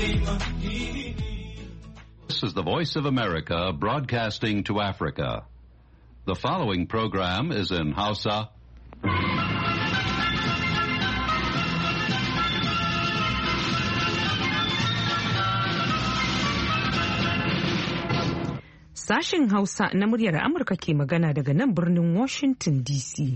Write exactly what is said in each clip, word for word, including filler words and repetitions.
This is the Voice of America broadcasting to Africa. The following program is in Hausa. Sashen Hausa na muryar Amurka ke magana daga nan birnin Washington D C.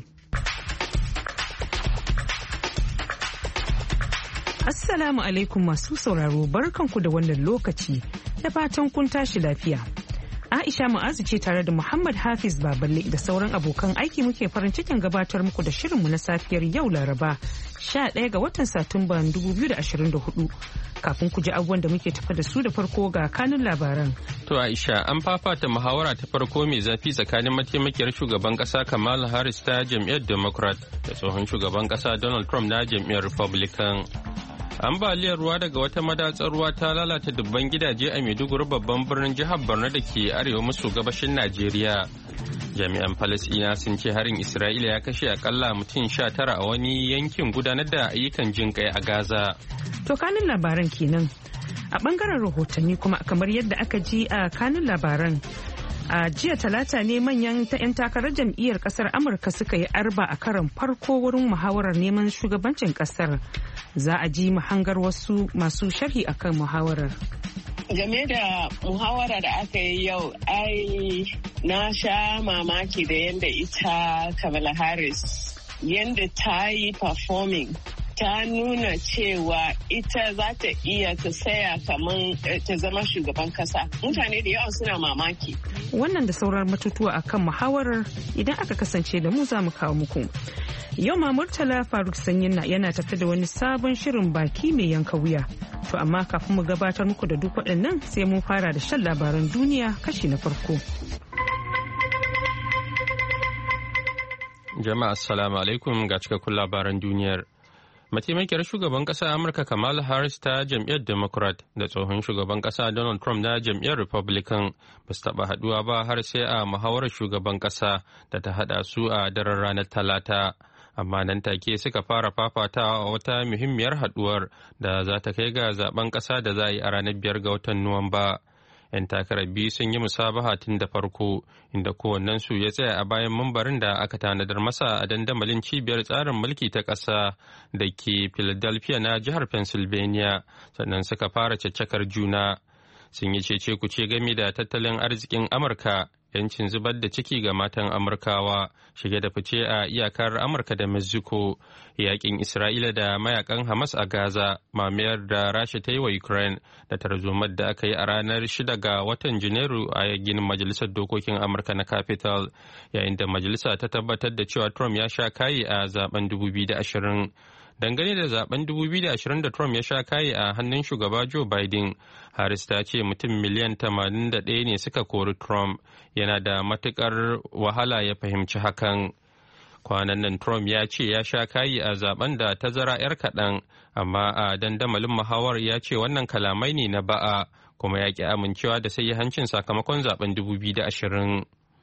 Assalamu alaikum masu sauraro, barkanku da wannan lokaci, da fatan kun tashi lafiya. Aisha Mu'azu ce tare da Muhammad Hafiz Baballe da sauran abokan aiki muke farin cikin gabatar muku da shirinmu na safiyar yau Laraba sha ɗaya ga watan Satumba dubu biyu da ashirin da hudu. Kafin ku ji abubuwan da muke tafa da su da farko ga kanun labaran. To Aisha, an fafata muhawara ta farko mai zafi tsakanin mataimakiyar shugaban kasa Kamala Harris ta jam'iyyar Democrat da tsohon shugaban kasa Donald Trump na jam'iyyar Republican. Ambaliyar ruwa daga wata madatsar ruwa ta lalata dubban gidaje a Maiduguri babban birnin jihar Borno da ke arewa maso gabashin Najeriya. Jami'an Falasɗina sun ce harin Isra'ila ya kashe akalla mutum sha tara a wani yankin gudanar da ayyukan jin kai a Gaza. To kanin labaran kenan. A bangaren rahotanni kuma kamar yadda aka ji a kanin labaran. A jiya talata ne manyan ta 'yan takarar jam'iyyar kasar Amurka suka yi arba a karon farko wurin muhawarar neman shugabancin kasar. Za a ji mahangar wasu masu sharhi akan muhawarar. Game da muhawara da aka yi yau, ai na sha mamaki da yadda ita Kamala Harris yadda ta yi performing. Ta nuna cewa ita za ta iya ta saya kamar ta zama shugaban kasa. Mutane da yawa suna mamaki. Wannan da sauran matutuwa akan muhawarar idan aka kasance da mu za mu kawo muku. Yau ma Murtala Faruk Sanyin yana tafi da wani sabon shirin baki mai yanka wuya. To amma kafin mu gabatar muku da duk waɗannan sai mun fara da shan labaran duniya kashi na farko. Jama'a assalamu alaikum ga cikakkun labaran duniyar. Mataimakiyar shugaban ƙasa Amurka Kamala Harris ta jam'iyyar Democrat da tsohon shugaban ƙasa Donald Trump na jam'iyyar Republican ba su taɓa haɗuwa ba har sai a muhawarar shugaban ƙasa da ta haɗa su a daren ranar Talata. Amma nan take suka fara fafatawa a wata muhimmiyar haɗuwar da za ta kai ga zaben ƙasa da za a yi a ranar biyar ga watan Nuwamba. 'Yan takarar biyu sun yi musabaha tun da farko inda kowannensu ya tsaya a bayan mambarin da aka tanadar masa a dandamalin cibiyar tsarin mulki ta ƙasa da ke Philadelphia na jihar Pennsylvania, sannan suka fara caccakar juna. Sun yi cece kuce game da tattalin arzikin Amurka, 'yancin zubar da ciki ga matan Amurkawa, shige da fice a iyakar Amurka da Mexico, yakin Isra'ila da mayakan Hamas a Gaza, mamayar da Rasha ta yi wa Ukraine, da tarzomar da aka yi a ranar shida ga watan Janairu a ginin Majalisar Dokokin Amurka na Capitol, yayin da majalisa ta tabbatar da cewa Trump ya sha kayi a zaben dubu biyu da ashirin. Dangane da zaben dubu biyu da ashirin da Trump ya sha kayi a hannun shugaba Joe Biden, Harris ta ce mutum miliyan tamanin da ɗaya ne suka kori Trump, yana da matukar wahala ya fahimci hakan. Kwanan nan Trump ya ce ya sha kayi a zaben da tazara 'yar kaɗan, amma a dandamalin muhawar ya ce wannan kalamai ne na ba'a, kuma ya ƙi amincewa da hancin sakamakon zaben dubu biyu da ashirin.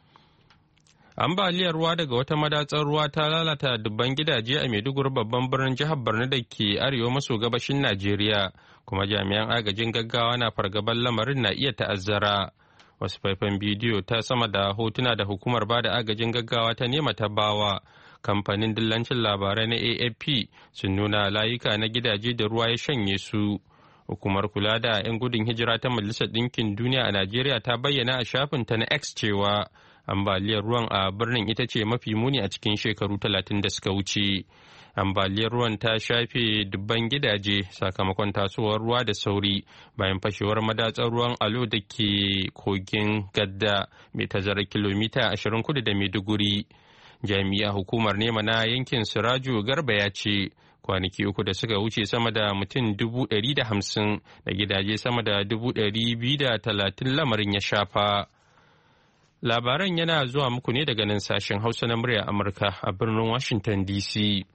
Ambaliyar ruwa daga wata madatsar ruwa ta lalata dubban gidaje a Maiduguri babban birnin jihar Borno da ke arewa maso gabashin Najeriya, kuma jami'an agajin gaggawa na fargabar lamarin na iya ta'azzara. Wasu faifan bidiyo ta sama da hotuna da hukumar bada agajin gaggawa ta nema ta bawa kamfanin dillancin labarai na A F P sun nuna layuka na gidaje da ruwa ya shanye su. Hukumar kula da 'yan gudun hijira ta Majalisar Ɗinkin Duniya a Najeriya ta bayyana a shafinta na X cewa ambaliyar ruwan a birnin ita ce mafi muni a cikin shekaru talatin da suka wuce. Ambaliyar ruwan ta shafe dubban gidaje sakamakon tasowar ruwa da sauri bayan fashewar madatsar ruwan Alo da ke kogin Gadda mai tazarar kilomita ashirin kudu da Maiduguri. Jami'a hukumar nema na yankin Siraju Garba ya ce kwanaki uku da suka wuce sama da mutum dubu ɗari da hamsin da gidaje sama da dubu ɗari biyu da talatin lamarin ya shafa. Labaran yana zuwa muku ne daga nan sashen Hausa na murya Amurka a birnin Washington D C.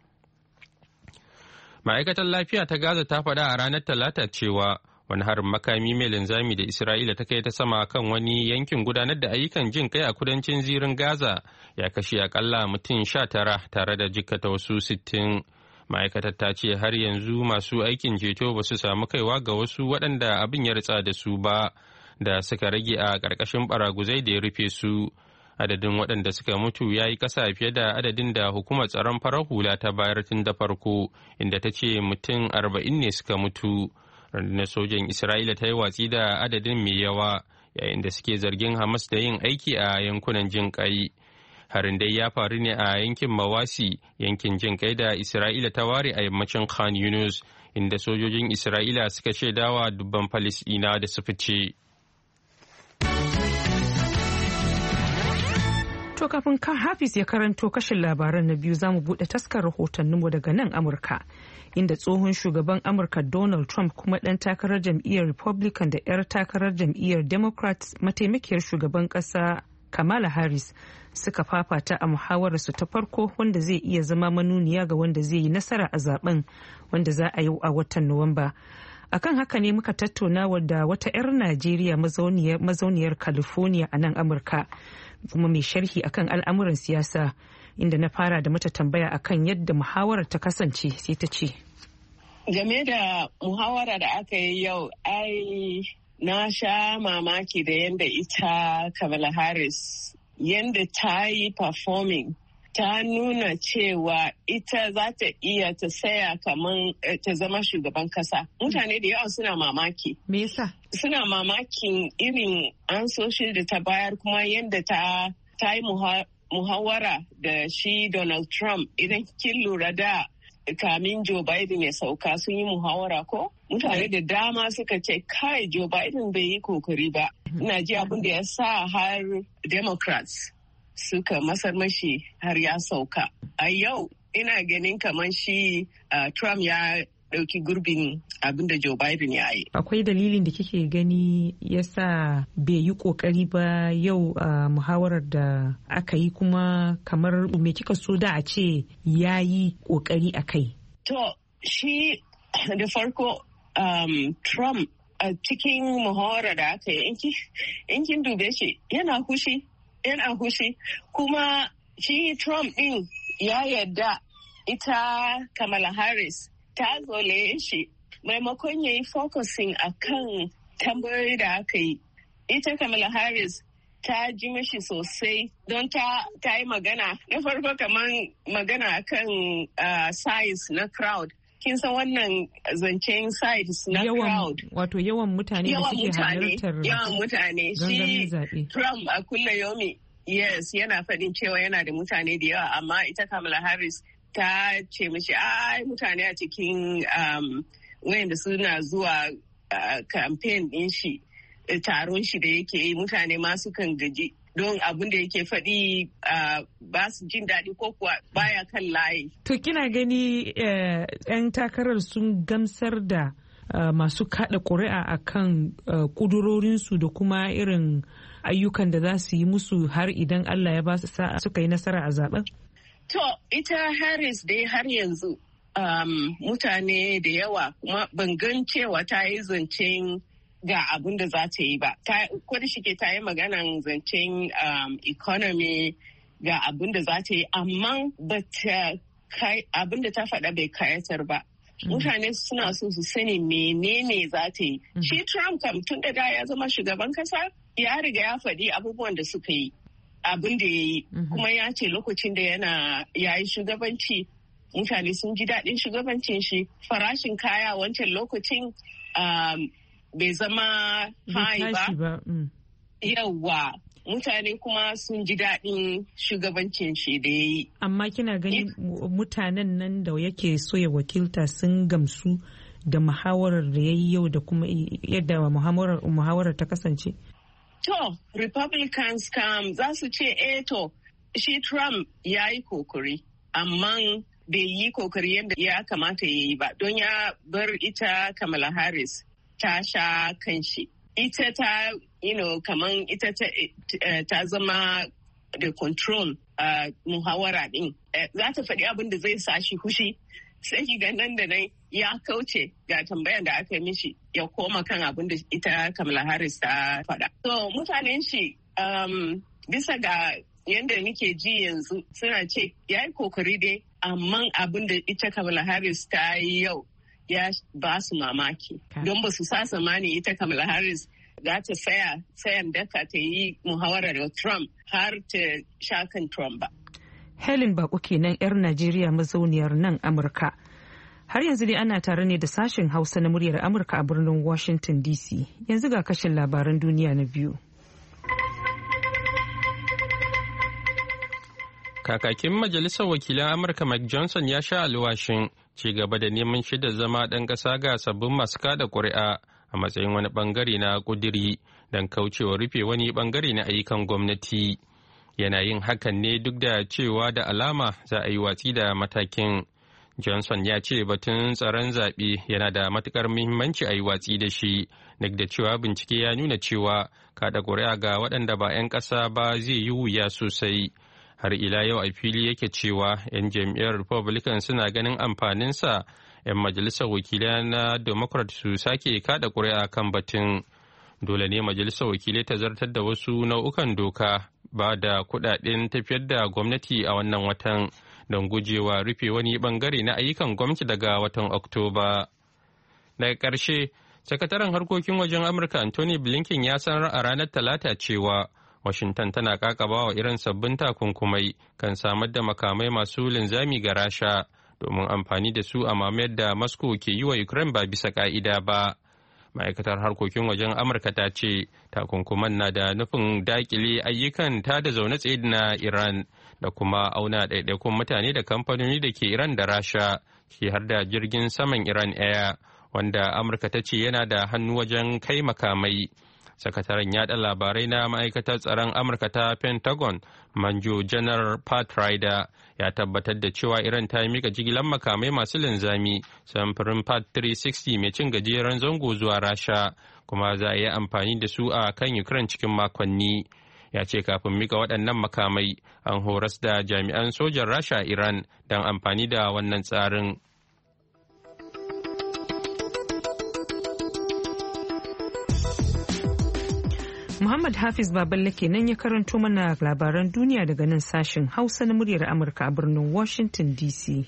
Ma'aikatar lafiya ta Gaza ta faɗa a ranar Talata cewa wani harin makami mai linzami da Isra'ila ta kai ta sama kan wani yankin gudanar da ayyukan jin kai a kudancin zirin Gaza ya kashe akalla mutum sha tara tare da jikkata wasu sittin. Ma'aikatar ta ce har yanzu masu aikin ceto ba su samu kaiwa ga wasu waɗanda abin ya ritsa da su ba da suka rage a ƙarƙashin baraguzai da ya rufe su. Adadin waɗanda suka mutu ya yi ƙasa fiye da adadin da hukumar tsaron farar hula ta bayar tun da farko, inda ta ce mutum arba'in ne suka mutu. Rundunar sojan Isra'ila ta yi watsi da adadin mai yawa yayin da suke zargin Hamas da yin aiki a yankunan jin ƙai. Harin dai ya faru ne a yankin Mawasi, yankin jin ƙai da Isra'ila ta ware a yammacin Khan Yunus, inda sojojin Isra'ila suka shaidawa dubban Falisɗina da su fice. To kafin kan Hafiz ya karanto kashin labaran na biyu zamu bude taskar rahotanninmu daga nan Amurka, inda tsohon shugaban Amurka Donald Trump kuma dan takarar jam'iyyar Republican da 'yar takarar jam'iyyar Democrat mataimakiyar shugaban kasa Kamala Harris suka fafata a muhawararsu ta farko wanda zai iya zama manuniya ga wanda zai yi nasara a zaben wanda za a yi a watan Nuwamba. Akan haka ne muka tattauna da wata 'yar Najeriya mazauniyar California a nan Amurka, kuma mai sharhi akan al'amuran siyasa, inda na fara da mata tambaya akan yadda muhawarar ta kasance, sai ta ce. Game da muhawara da aka yi yau, ai na sha mamaki da yadda ita Kamala Harris, yadda ta yi performing, ta nuna cewa ita za ta iya ta saya kamar ta zama shugaban kasa. Mutane da yawa suna mamaki. Me yasa? Suna mamakin irin ansoshin da ta bayar, kuma yadda ta ta yi muhawara da shi Donald Trump. Idan kin lura da kamin Joe Biden ya sauka sun yi muhawara ko? Mutane da dama suka ce kai Joe Biden bai yi kokari ba. Ina ji abin da ya sa har Democrats suka masar mashi har ya sauka. A yau ina ganin kamar shi uh, Trump ya ɗauki gurbin abin da Joe Biden ya yi. Akwai dalilin da kike gani yasa bai yi kokari ba yau a uh, muhawarar da aka yi, kuma kamar me kika so da a ce ya yi kokari a kai? To shi da farko um, Trump a cikin muhawarar da aka yi, in kin dube shi yana hushi. yana hushi kuma shi Trump ɗin ya yarda ita Kamala Harris ta zole shi, maimakon ya yi focusing a kan tambayoyi da aka yi. Ita Kamala Harris ta ji mashi sosai don ta, ta yi magana na farko kamar magana akan uh, size na crowd. Kin san wannan zancen size na yawan, crowd. Wato yawan mutane da suke halartar yawan mutane. Shi Trump a kulla yomi, yes, yana faɗin cewa yana da mutane da yawa, amma ita Kamala Harris ta ce mishi ai mutane a cikin um, wayanda suna zuwa uh, campaign ɗin shi, taron shi da yake yi, mutane ma sukan gaji. Don abin da yake faɗi uh, ba su jin daɗi ko kuwa baya kan layi. To kina gani yan uh, takarar sun gamsar da uh, masu kaɗa ƙuri'a a kan uh, ƙudurorinsu da kuma irin ayyukan da za su yi musu har idan Allah ya ba su sa'a suka yi nasara a zaben? To ita Harris dai har yanzu um, mutane da yawa, kuma ban gan cewa ta yi zancen ga abin da za ta yi ba. Ko da shike ta yi maganan zancen um, economy ga abin da za ta yi, amma abin da ta faɗa bai kayatar ba. Mm-hmm. Mutane suna so su sani menene za ta yi. Mm-hmm. Shi Trump kam tun da ya zama shugaban kasa ya riga ya faɗi abubuwan da suka yi, abin da ya yi. Mm-hmm. Kuma ya ce lokacin da yana ya yi shugabanci, mutane sun ji daɗin shugabancin shi. Farashin kaya wancan lokacin um, bai zama high ba. Mm. Yawwa, mutane kuma sun ji daɗin shugabancin shi da ya yi. Amma kina ganin mutanen nan da yake so ya wakilta sun gamsu da muhawarar da ya yi yau da kuma yadda muhawarar ta kasance? To, Republicans kam za su ce, eh to, shi Trump ya yi kokari, amma bai yi kokari yadda ya kamata ya yi ba, don ya bar ita Kamala Harris ta sha kanshi. Ita ta, you know, kaman ita ta, uh, ta zama da control uh, muhawara din. Uh, za ta faɗi abin da zai sa shi kushi, sai ki ga nan da nan ya kauce ga tambayan da aka mishi ya koma kan abin da ita Kamala Harris ta faɗa. So mutanen shi um, bisa ga yadda nike ji yanzu suna ce ya yi kokari dai, amma abin da ita Kamala Harris ta yi yau ya ba su mamaki. Don ba su sa samani ita Kamala Harris za ta tsaya tsayan daka ta yi muhawara da Trump har ta sha kan Trump ba. Helen Bako kenan 'yar Najeriya mazauniyar nan Amurka. Har yanzu dai ana tare ne da sashen Hausa na muryar Amurka a birnin Washington D C. Yanzu ga kashin labaran duniya na biyu. Kakakin Majalisar Wakilan Amurka Mike Johnson ya sha alwashin ci gaba da neman shaidar zama ɗan ƙasa ga sabbin masu kada ƙuri'a a matsayin wani ɓangare na ƙudiri don kaucewa rufe wani ɓangare na ayyukan gwamnati. Yana yin hakan ne duk da cewa da alama za a yi watsi da matakin. Johnson ya ce batun tsaron zaɓe yana da matuƙar muhimmanci a yi watsi da shi, duk da cewa bincike ya nuna cewa kada ƙuri'a ga waɗanda ba 'yan ƙasa ba zai yi wuya sosai. Har ila yau a fili yake cewa 'yan jam'iyyar Republican suna ganin amfaninsa 'yan majalisar wakilai na Democrat su sake kada ƙuri'a kan batun. Dole ne majalisar wakilai ta zartar da wasu nau'ukan doka ba da kuɗaɗen tafiyar da gwamnati a wannan watan don gujewa rufe wani bangare na ayyukan gwamnati daga watan Oktoba. Daga ƙarshe, sakataren harkokin wajen Amurka Anthony Blinken ya sanar a ranar Talata cewa Washington tana kakaba wa irin sabbin takunkumai kan samar da makamai masu linzami ga Rasha domin amfani da su a mamayar da Moscow ke yi wa Ukraine ba bisa ka'ida ba. Ma'aikatar harkokin wajen Amurka ta ce takunkuman na da nufin dakile ayyukan ta da zaune tsaye na Iran da kuma auna ɗaiɗaikun mutane da kamfanoni da ke Iran da Rasha, ke har da jirgin saman Iran Air, wanda Amurka ta ce yana da hannu wajen kai makamai. Sakataren yaɗa labarai na ma'aikatar tsaron Amurka ta Pentagon, Manjo Janar Pat Ryder, ya tabbatar da cewa Iran ta mika jigilar makamai masu linzami samfurin Pat three sixty mai cin gajeren zango zuwa Rasha, kuma za a yi amfani da su a kan Ukraine cikin makonni. Ya ce kafin mika waɗannan makamai an horas da jami'an sojan Rasha a Iran don amfani da wannan tsarin. Muhammad Hafiz Baballe kenan ya karanto mana labaran duniya daga nan sashen Hausa na muryar Amurka a birnin Washington D C.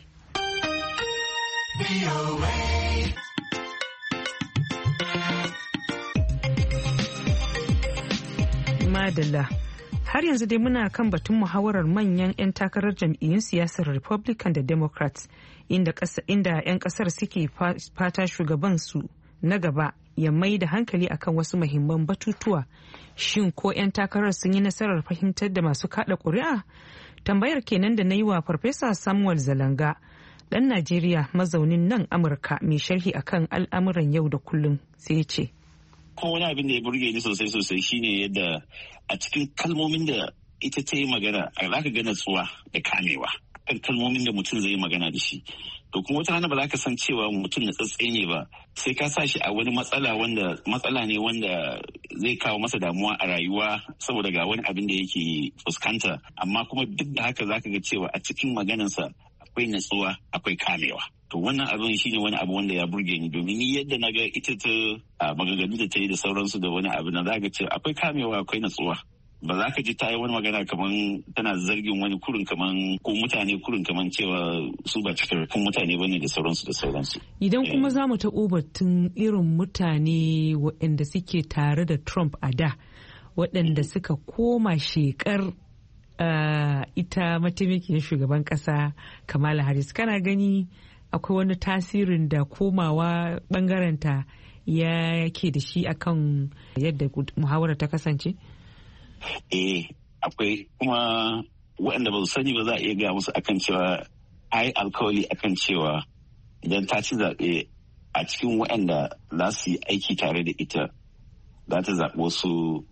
Madalla. Har yanzu dai muna kan batun muhawarar manyan 'yan takarar jam'iyyun siyasar Republican da Democrats inda 'yan kasar suke fata shugabansu na gaba ya mai da hankali akan wasu muhimman batutuwa. Shin ko 'yan takarar sun yi nasarar fahimtar da masu kada ƙuri'a? Tambayar kenan da na yi wa Farfesa Samuel Zalanga, ɗan Najeriya mazaunin nan Amurka mai sharhi akan al'amuran yau da kullum, sai ya ce. Ko wani abin da ya burge ni sosai sosai shine yadda a cikin kalmomin da ita ta yi magana za ka ga natsuwa da kamewa kan kalmomin da mutum zai yi magana da shi. To kuma wata rana ba za ka san cewa mutum na tsatsai ne ba, sai ka sa shi a wani matsala wanda matsala ne wanda zai kawo masa damuwa a rayuwa saboda ga wani abin da yake fuskanta, amma kuma duk da haka za ka ga cewa a cikin maganarsa akwai natsuwa akwai kamewa. To wannan abin shine wani abu wanda ya burge ni, domin ni yadda na ga ita ta maganganu da ta yi da sauransu da wani abu na za ka ce akwai kamewa akwai natsuwa. Ba za ka ji ta yi wani magana kaman tana zargin wani kurin kaman ko mutane kurin kaman cewa su ba cikakkun mutane bane da sauransu da sauransu. Idan kuma za mu taɓo batun irin mutane waɗanda suke tare da Trump a da, waɗanda suka koma shekar uh, ita mataimakiyar shugaban ƙasa Kamala Harris, kana gani akwai wani tasirin da komawa ɓangarenta ya ke da shi akan yadda muhawara ta kasance? Eh, akwai kuma waɗanda ba su sani ba za a iya gaya musu akan cewa ai alkawali akan cewa idan ta ci zaɓe a cikin waɗanda za su yi aiki tare da ita za ta zaɓi wasu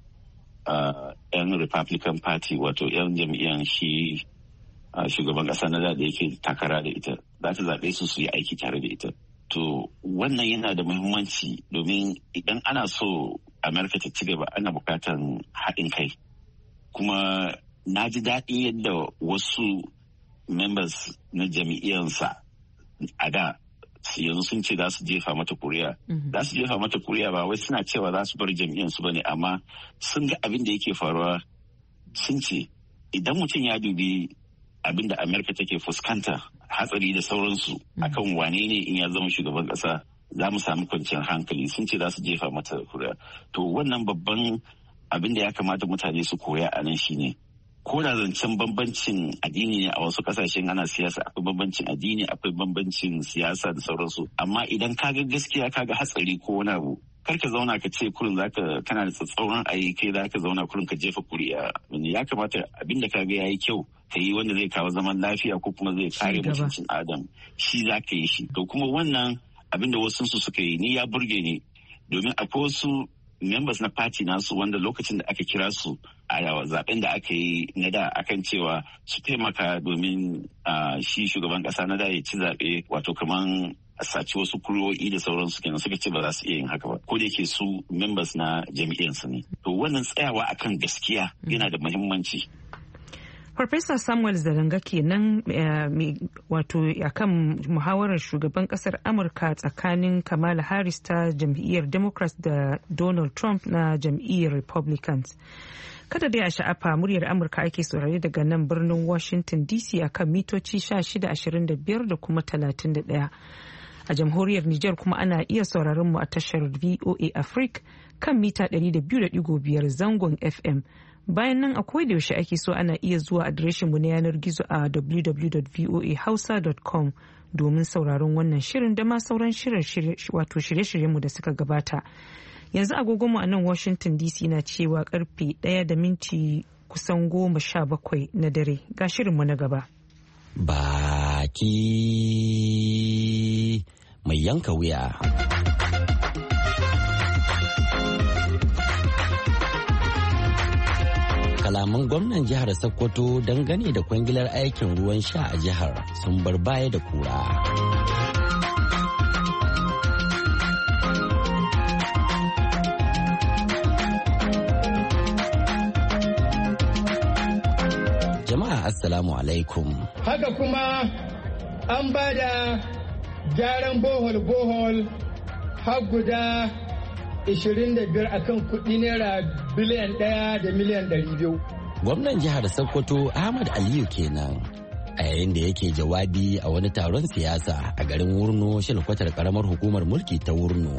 yan Republican Party, wato yan jam'iyyar shi shugaban ƙasa na da yake takara da ita, za ta zaɓe su su yi aiki tare da ita. To wannan yana da muhimmanci domin idan ana so Amerika ta ci gaba ana bukatan haɗin kai. Kuma na ji daɗi yadda wasu members na jam'iyyarsa a da yanzu sun ce za su jefa mata kuri'a. Za su jefa mata kuri'a ba wai suna cewa za su bar jam'iyyarsu ba ne, amma sun ga abin da yake faruwa sun ce idan mutum ya dubi abin da Amerika take fuskanta hatsari da sauransu akan wane ne in ya zama shugaban ƙasa za mu sami kwanciyar hankali, sun ce za su jefa mata kuri'a. To wannan babban abin da ya kamata mutane su koya a nan shine ko da zancen bambancin addini ne a wasu kasashen ana siyasa, akwai bambancin addini, akwai bambancin siyasa da sauransu, amma idan kaga gaskiya kaga hatsari ko wani abu kar ka zauna ka ce kurin zaka kana da tsatsauran ayi kai zaka zauna kurin ka jefa kuri'a. Ya kamata abin da kaga yayi kyau ka yi wanda zai kawo zaman lafiya ko kuma zai kare mutuncin adam, shi zaka yi shi. To kuma wannan abin da wasu su suka yi ni ya burge ni, domin akwai wasu members na party nasu wanda lokacin da aka kira su a zaben da aka yi na da akan cewa su taimaka domin shi shugaban kasa na da ya ci zaɓe, wato kaman a saci wasu kuri'o'i da sauransu kenan, suka ce ba za su iya yin haka ba ko da yake su members na jam'iyyarsu ne. To wannan tsayawa akan gaskiya yana da muhimmanci. Farfesa Samuel Zaranga kenan wato akan muhawarar shugaban kasar Amurka tsakanin Kamala Harris ta jam'iyyar Democrats da Donald Trump na jam'iyyar Republicans. Kada dai a sha'afa, muryar Amurka ake saurare daga nan birnin Washington D C akan mitoci shida ashirin da biyar da kuma talatin da ɗaya. A jamhuriyar Nijar kuma ana iya sauraron mu a tashar V O A Africa kan mita ɗari da biyu da ɗigo biyar zangon F M. Bayan nan a koda yaushe ake so ana iya zuwa adireshinmu na yanar gizo a w w w dot voa hausa dot com domin sauraron wannan shirin da ma sauran shirye-shiryenmu da suka gabata. Yanzu agogonmu a nan Washington D C na cewa karfe ɗaya da minti kusan goma sha bakwai na dare. Ga shirinmu na gaba. Baki mai yanka wuya. Kalaman gwamnan jihar Sokoto dangane da kwangilar aikin ruwan sha a jihar sun bar baya da kura. Jama'a assalamu alaikum. Haka kuma an ba da gyaran bohol-bohol har guda ishirin da biyar akan kuɗi naira biliyan ɗaya da miliyan ɗari biyu. Gwamnan jihar Sokoto Ahmad Aliyu kenan a yayin da yake jawabi a wani taron siyasa a garin Wurno, shalkwatar karamar hukumar mulki ta Wurno.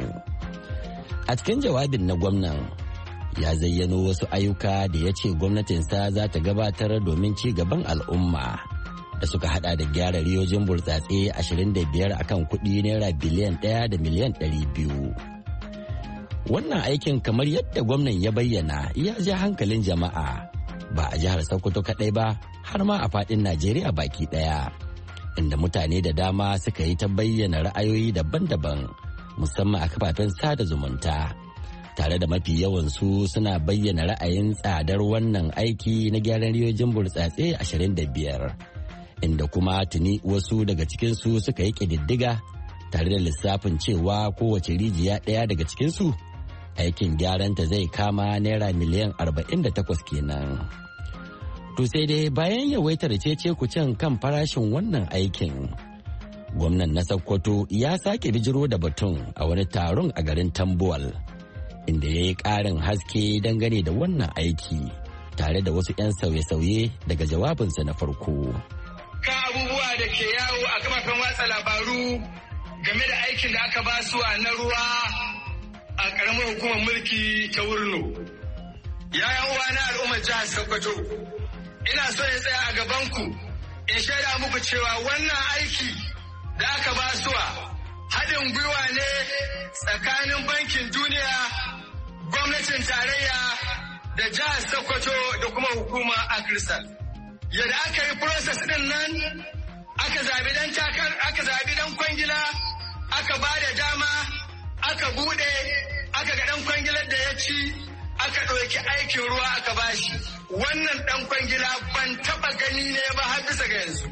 A cikin jawabin na gwamnan ya zayyano wasu ayyuka da ya ce gwamnatinsa za ta gabatar domin ci gaban al'umma da suka hada da gyara riyojin burtsatse ashirin da biyar akan kuɗi naira biliyan ɗaya da miliyan ɗari biyu. Wannan aikin kamar yadda gwamnan ya bayyana ya ja hankalin jama'a ba a jihar Sokoto kaɗai ba har ma a faɗin Najeriya baki ɗaya, inda mutane da dama suka yi ta bayyana ra'ayoyi daban-daban musamman a kafafen sada zumunta, tare da mafi yawansu suna bayyana ra'ayin tsadar wannan aiki na gyaran riyojin burtsatse ashirin da biyar, inda kuma tuni wasu daga cikinsu suka yi ƙididdiga tare da lissafin cewa kowace rijiya ɗaya daga cikinsu aikin gyaranta zai kama naira miliyan arba'in da takwas kenan. To sai dai bayan yawaitar cece kucen kan farashin wannan aikin, gwamnan na Sokoto ya sake bijiro da batun a wani taron a garin Tambuwal, inda ya yi ƙarin haske dangane da wannan aiki tare da wasu 'yan sauye-sauye daga jawabinsa na farko. Ka abubuwa da ke yawo a kafafen watsa labaru game da aikin da aka basuwa na ruwa a ƙaramar hukumar mulki ta Wurno. Yayan uwa na al'ummar jihar Sokoto, ina so in tsaya a gabanku in shaida muku cewa wannan aiki da aka basuwa haɗin gwiwa ne tsakanin bankin duniya, gwamnatin tarayya da jihar Sokoto da kuma hukumar Akrisal. Yadda aka yi process ɗin nan, aka zabi dan takar, aka zabi dan kwangila, aka ba da dama, aka bude, aka ga dan kwangilar da ya ci, aka ɗauki aikin ruwa aka bashi. Wannan dan kwangila ban taɓa gani ne ba har bisa ga yanzu.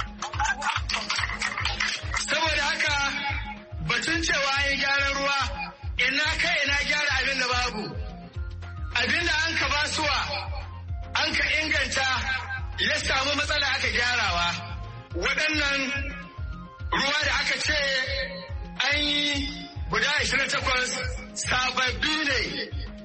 Saboda haka batun cewa yi gyaran ruwa, ina kai ina gyara abin da babu. Abin da an ka basuwa, an ka inganta, ya samu matsala aka gyarawa. Waɗannan ruwa da aka ce an yi guda ashirin da takwas sababbi ne,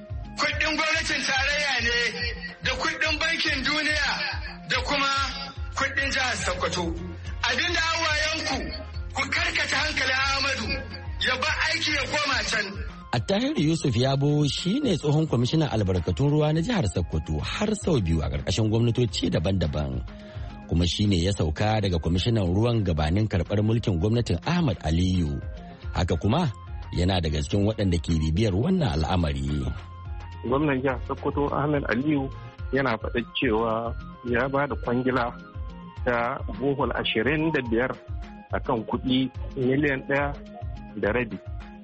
kuɗin gwamnatin tarayya ne da kuɗin bankin duniya da kuma kudin jihar Sokoto. Abinda hawayenku ku karkata hankalin Ahmadu ya ba aiki ya koma can. Attahiru Yusuf Yabo shi ne tsohon kwamishinan albarkatun ruwa na jihar Sokoto har sau biyu a ƙarƙashin gwamnatoci daban-daban. Kuma shi ne ya sauka daga kwamishinan ruwan gabanin karɓar mulkin gwamnatin Ahmad Aliyu. Haka kuma yana daga cikin waɗanda ke bibiyar wannan al'amari. Gwamnan jihar Sokoto Ahmad Aliyu yana faɗa cewa ya ba da kwangila ta bohol ashirin da biyar a kan kuɗi miliyan ɗaya da rabi.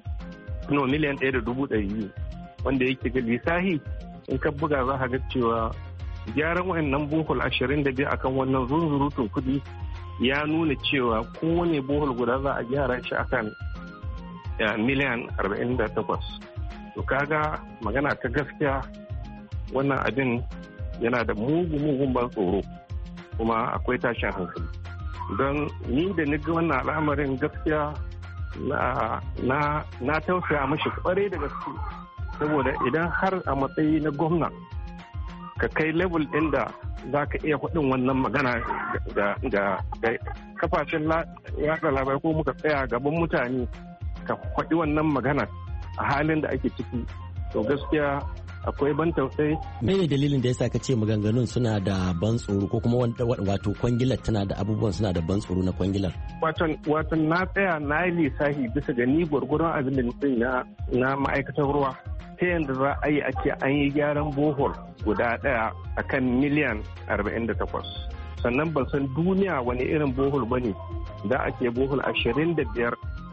No, miliyan ɗaya da dubu ɗari biyu wanda yake ga lissahi in ka buga za ka ga cewa gyaran wayannan bohol ashirin da biyar akan wannan zunzurutun kuɗi ya nuna cewa kowane bohol guda za a gyara shi akan miliyan arba'in da takwas. To kaga magana ta gaskiya wannan abin yana da mugu-mugun ban tsoro kuma akwai tashin hankali. Don ni da ni ga wannan al'amarin gaskiya na na na tausaya mashi kwarai da gaske, saboda idan har a matsayi na gwamna ka kai level ɗin da za ka iya faɗin wannan magana ga kafafen yaɗa labarai ko muka tsaya gaban mutane ka faɗi wannan magana a halin da ake ciki, to gaskiya akwai ban tausayi. Mene dalilin da yasa ka ce maganganun suna da ban tsoro ko kuma wato kwangilar tana da abubuwan suna da ban tsoro na kwangilar? Wato na tsaya na yi lissafi bisa ga ni gwargwaron abin da nufin na ma'aikatar ruwa ta yadda za a yi ake an yi gyaran bohol guda ɗaya a kan miliyan arba'in da takwas. Sannan ban san duniya wani irin bohol ba ne da ake bohol ashirin da biyar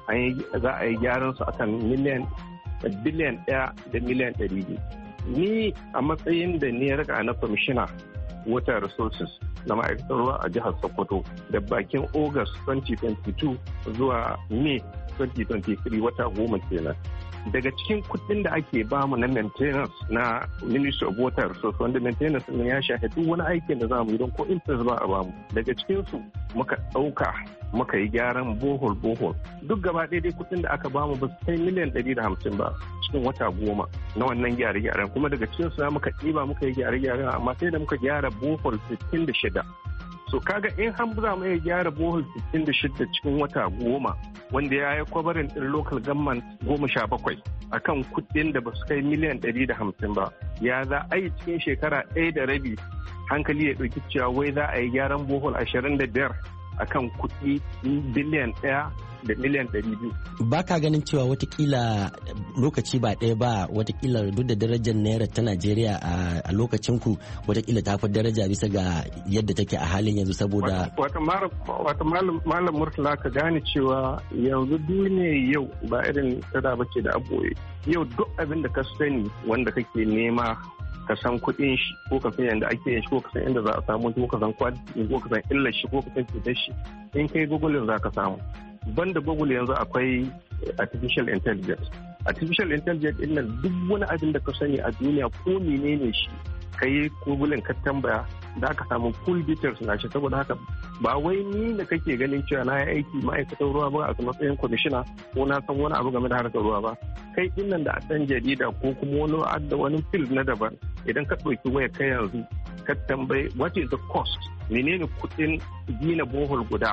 za a yi gyaran su akan miliyan biliyan ɗaya da miliyan ɗari biyu. Ni a matsayin da ni ya rika na kwamishina water resources na ma'aikatar ruwa a jihar Sokoto da bakin August twenty twenty-two zuwa May twenty twenty-three wata goma kenan. Daga cikin kuɗin da ake bamu na maintenance na Ministry of Water Resources, wanda maintenance ne ya shafi duk wani aikin da za mu yi don ko interest ba a bamu. Daga cikin su muka ɗauka muka yi gyaran bohol bohol duk gaba ɗaya dai kuɗin da aka bamu ba su kai miliyan ɗari da hamsin ba cikin wata goma na wannan gyare-gyaren, kuma daga cikin su muka ɗiba muka yi gyare-gyaren amma sai da muka gyara bohol sittin da shida. So kaga in har za mu iya gyara bohol sittin da shida cikin wata goma wanda ya yi kwabarin ɗin local government goma sha bakwai akan kuɗin da ba su kai miliyan ɗari da hamsin ba, ya za a yi cikin shekara ɗaya da rabi hankali ya ɗauki cewa wai za a yi gyaran bohol ashirin da biyar akan kuɗi biliyan ɗaya da miliyan ɗari biyu. Ba ka ganin cewa watakila lokaci ba ɗaya ba, watakila duk da darajar naira ta Najeriya a lokacin ku watakila ta fi daraja bisa ga yadda take a halin yanzu saboda. Wata malam Murtala ka gane cewa yanzu duniya yau ba irin tada bace da aboye. Yau duk abin da ka sani wanda kake nema ka san kuɗin shi ko ka san yadda ake yin shi ko ka san inda za a samu ko ka san kwaliti ko ka san illar shi ko ka san cutar shi, in kai google za ka samu. Banda google yanzu akwai artificial intelligence. Artificial intelligence ɗin nan duk wani abin da ka sani a duniya ko menene shi ka yi google ka tambaya da aka samu full details na shi. Saboda haka ba wai ni da kake ganin cewa na yi aiki ma'aikatar ruwa ba a matsayin kwamishina ko na san wani abu game da harkar ruwa ba, kai din nan da a ɗan jarida ko kuma wani adda wani field na daban idan ka ɗauki waya kai yanzu ka tambayi what is the cost, menene kuɗin gina bohol guda,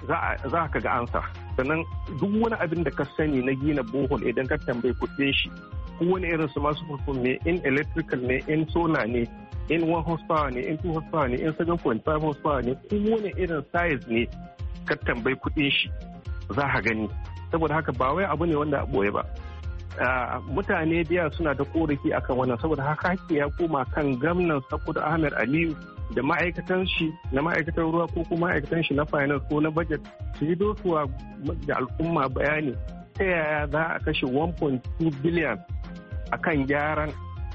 za ka ga ansa. Sannan duk wani abin da ka sani na gina bohol idan ka tambayi kuɗin shi, wani irin su masu furfun ne, in electrical ne, in solar ne, in one horsepower ne, in two horsepower ne, in seven point five horsepower ne, wani irin size ne ka tambayi kuɗin shi za ka gani. Saboda haka ba wai abu ne wanda a ɓoye ba. Mutane biya suna da korafi akan wannan, saboda haka hakki ya koma kan gwamnan Sokoto Ahmed Aliyu da ma'aikatan shi na ma'aikatan ruwa ko kuma ma'aikatan shi na finance ko na budget su yi dosuwa da al'umma bayani ta yaya za a kashe one point two billion akan gyaran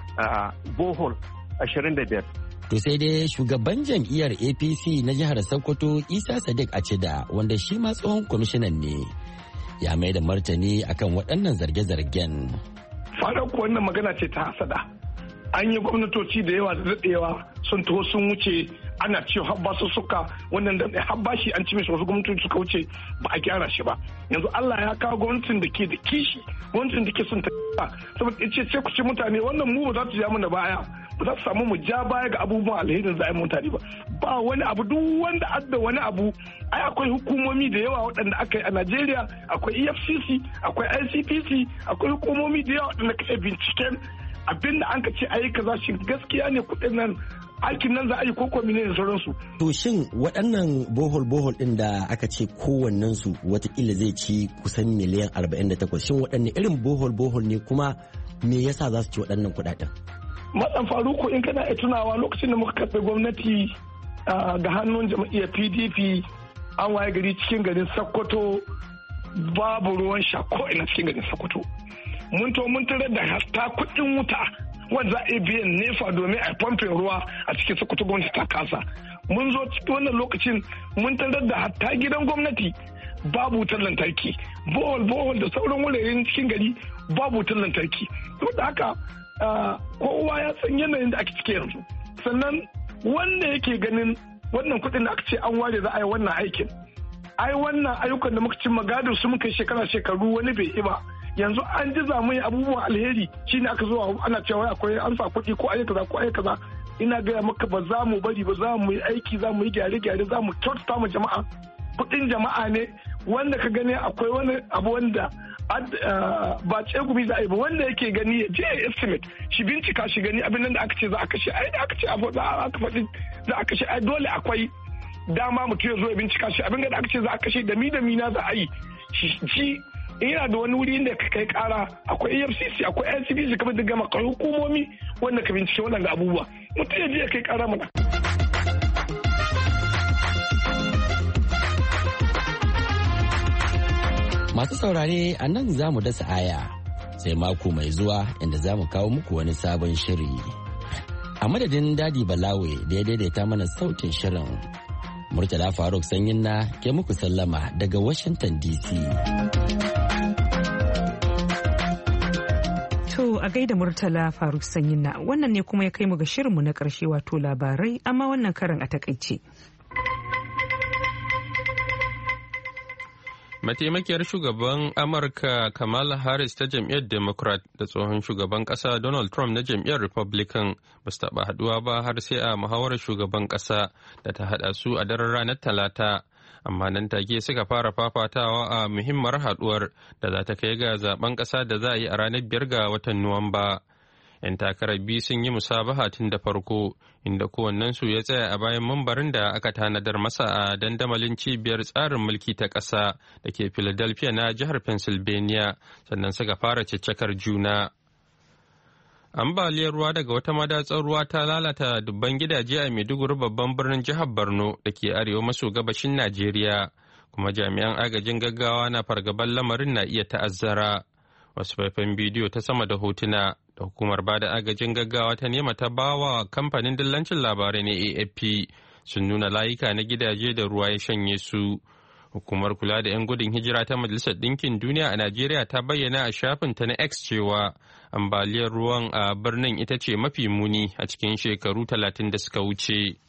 bohol ashirin da biyar. To sai dai shugaban jam'iyyar A P C na jihar Sokoto Isa Sadiq Acida, wanda shi ma tsohon kwamishinan ne, ya mai da martani akan waɗannan zarge-zargen. Faɗa ku wannan magana ce ta hasada. An yi gwamnatoci da yawa da daɗewa sun taho sun wuce ana cewa habba su suka wannan da habba shi an ci mishi wasu gwamnatoci suka wuce ba a gyara shi ba. Yanzu Allah ya kawo gwamnatin da ke da kishi, gwamnatin da ke son ta saboda ce ce ku ce mutane wannan mu ba za ta ja mana baya ba za su samu mu ja baya ga abubuwan alherin za a yi mutane ba. Ba wani abu, duk wanda adda wani abu, ai akwai hukumomi da yawa waɗanda aka yi a Najeriya, akwai E F C C, akwai I C P C, akwai hukumomi da yawa waɗanda ka binciken abinda an ka ce a yi kaza shi gaskiya ne kuɗin nan aikin nan za a yi koko mine da sauransu. To shin waɗannan bohol bohol ɗin da aka ce kowannen su watakila zai ci kusan miliyan arba'in da takwas, shin waɗanne irin bohol bohol ne kuma me yasa za su ci waɗannan kuɗaɗen? Matsan Faruku, in kana iya tunawa lokacin da muka karɓi gwamnati ga hannun jam'iyyar P D P, an waye gari cikin garin Sokoto babu ruwan sha ko ina cikin garin Sokoto. Mun to mun tarar da hatta kuɗin wuta wanda za a yi biyan nefa domin a famfin ruwa a cikin Sokoto gwamnati ta kasa. Mun zo cikin wannan lokacin mun tarar da hatta gidan gwamnati babu wutar lantarki, bohol bohol da sauran wuraren cikin gari babu wutar lantarki. Saboda haka kowa ya san yanayin da ake cike yanzu. Sannan wanda yake ganin wannan kuɗin da aka ce an ware za a yi wannan aikin, ai wannan ayyukan da muka ci magadar su muka shekara shekaru wani bai yi ba. Yanzu an ji zamu yi abubuwan alheri shine aka zuwa ana cewa akwai an sa kuɗi ko ayi kaza ko ayi kaza. Ina gaya maka ba za mu bari ba, za mu yi aiki, za mu yi gyare-gyare, za mu kyautata mu jama'a. Kuɗin jama'a ne wanda ka gani akwai wani abu wanda ba tsegumi za a yi ba, wanda yake gani ya je estimate shi bincika shi gani abin nan da aka ce za a kashe, ai da aka ce abu za a faɗi za a kashe, ai dole akwai dama mutum ya zo ya bincika shi abin da aka ce za a kashe da mi da mi na za a yi shi. In yana da wani wuri inda ka kai kara akwai E F C C, akwai I C P C, kamar da gama kai hukumomi wanda ka bincike waɗanda abubuwa, mutum ya je ya kai kara mana. Masu saurare, a nan za mu dasa aya sai mako mai zuwa inda za mu kawo muku wani sabon shiri. A madadin Dadi Balawe da ya daidaita mana sautin shirin, Murtala Faruk Sanyin na ke muku sallama daga Washington D C. To a gaida Murtala Faruk Sanyin na, wannan ne kuma ya kai mu ga shirinmu na ƙarshe, wato labarai amma wannan karan a takaice. Mataimakiyar shugaban Amurka Kamala Harris ta jam'iyyar Democrat da tsohon shugaban ƙasa Donald Trump na jam'iyyar Republican ba su taɓa haɗuwa ba har sai a muhawarar shugaban ƙasa da ta haɗa su a daren ranar Talata. Amma nan take suka fara fafatawa a muhimmar haɗuwar da za ta kai ga zaben ƙasa da za a yi a ranar biyar ga watan Nuwamba. 'Yan takarar biyu sun yi musabaha tun da farko, inda kowannensu ya tsaya a bayan mambarin da aka tanadar masa a dandamalin cibiyar tsarin mulki ta ƙasa da ke Philadelphia na jihar Pennsylvania, sannan suka fara caccakar juna. Ambaliyar ruwa daga wata madatsar ruwa ta lalata dubban gidaje a Maiduguri, babban birnin jihar Borno da ke arewa maso gabashin Najeriya, kuma jami'an agajin gaggawa na fargabar lamarin na iya ta'azzara. Wasu faifan bidiyo ta sama da hotuna da hukumar bada agajin gaggawa ta nema ta bawa kamfanin dillancin labarai na A F P sun nuna layuka na gidaje da ruwa ya shanye su. Hukumar kula da 'yan gudun hijira ta Majalisar Ɗinkin Duniya a Najeriya ta bayyana a shafinta na X cewa ambaliyar ruwan a birnin ita ce mafi muni a cikin shekaru talatin da suka wuce.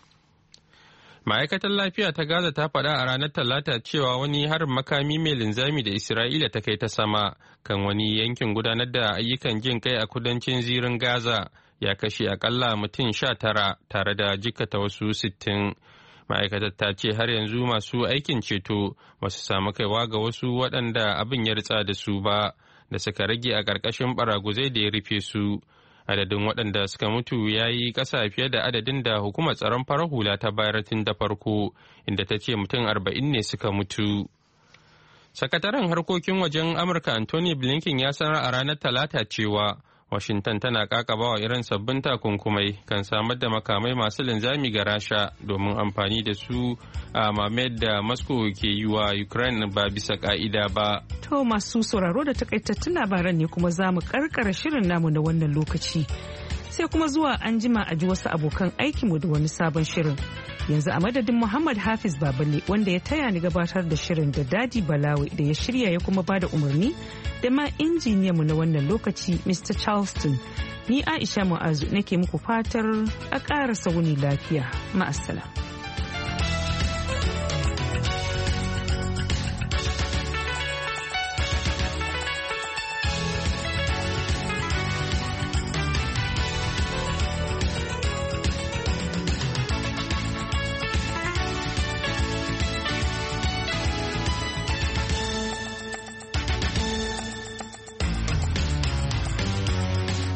Ma'aikatar lafiya ta Gaza ta faɗa a ranar Talata cewa wani harin makami mai linzami da Isra'ila ta kai ta sama kan wani yankin gudanar da ayyukan jin kai a kudancin zirin Gaza ya kashe akalla mutum sha tara tare da jikkata wasu sittin. Ma'aikatar ta ce har yanzu masu aikin ceto ba su samu kaiwa ga wasu waɗanda abin ya ritsa da su ba da suka rage a ƙarƙashin baraguzai da ya rufe su. Adadin waɗanda suka mutu ya yi ƙasa fiye da adadin da hukumar tsaron farar hula ta bayar tun da farko, inda ta ce mutum arba'in ne suka mutu. Sakataren harkokin wajen Amurka Anthony Blinken ya sanar a ranar Talata cewa Washington tana kakaba wa Iran sabbin takunkumai kan samar da makamai masu linzami ga Rasha domin amfani da su a mamayar da Moscow ke yi wa Ukraine ba bisa ka'ida ba. To masu sauraro da takaitattun labaran ne kuma za mu karkara shirin namu na wannan lokaci. Sai kuma zuwa an jima a ji wasu abokan aikinmu da wani sabon shirin. Yanzu a madadin Muhammad Hafiz Baballe wanda ya taya ni gabatar da shirin da Dadi Balawe da ya shirya ya kuma bada umarni da ma injiniyanmu na wannan lokaci Mister Charleston. Ni Aisha Mu'azu nake muku fatar a ƙara sauni lafiya. Ma'assalam.